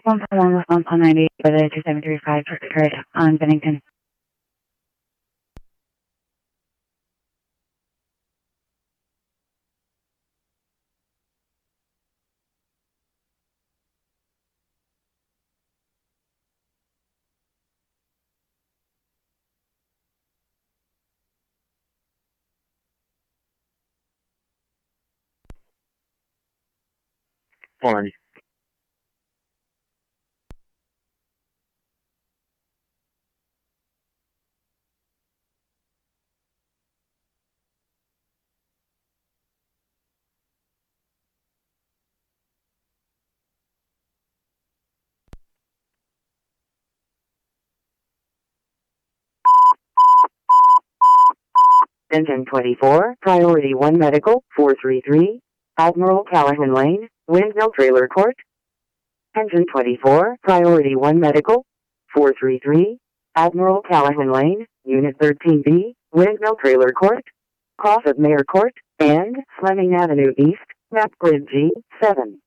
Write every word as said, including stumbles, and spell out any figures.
one point one with one point nine eight by the two seven three five right on Bennington. four ninety. Engine twenty-four, Priority one Medical, four three three, Admiral Callahan Lane, Windmill Trailer Court. Engine twenty-four, Priority one Medical, four three three, Admiral Callahan Lane, Unit thirteen B, Windmill Trailer Court, Cross of Mayor Court, and Fleming Avenue East, Map Grid G seven.